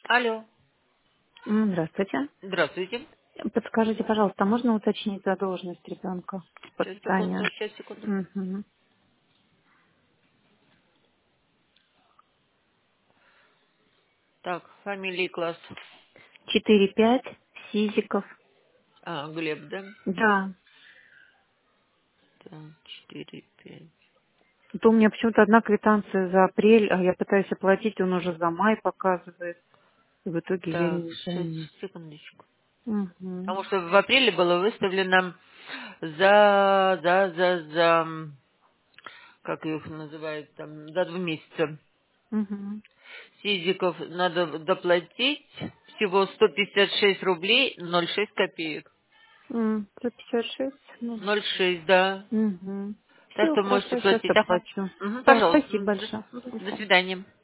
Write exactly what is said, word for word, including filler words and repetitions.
Алло. М, Здравствуйте. Здравствуйте. Подскажите, пожалуйста, можно уточнить задолженность ребенка по Сейчас, питанию? секунду, сейчас, секунду. Мгм. Так, фамилия и класс. четыре пять Сизиков. А, Глеб, да? Да. Так, четыре, пять. Это у меня почему-то одна квитанция за апрель, а я пытаюсь оплатить, он уже за май показывает. И в итоге я Так, не сейчас, пойму. секундочку. Мгм. Потому что в апреле было выставлено за, за, за, за, м, как их называют там, за два месяца. Мгм. Сизиков надо доплатить всего сто пятьдесят шесть рублей ноль шесть копеек. М, сто пятьдесят шесть. Ну. Ноль шесть, да. Угу. Так Все, что можете хорошо, сейчас платить. Ага. оплачу. Мгм, Да, пожалуйста. спасибо Мгм, До, большое. Мгм, до до свидания. свидания.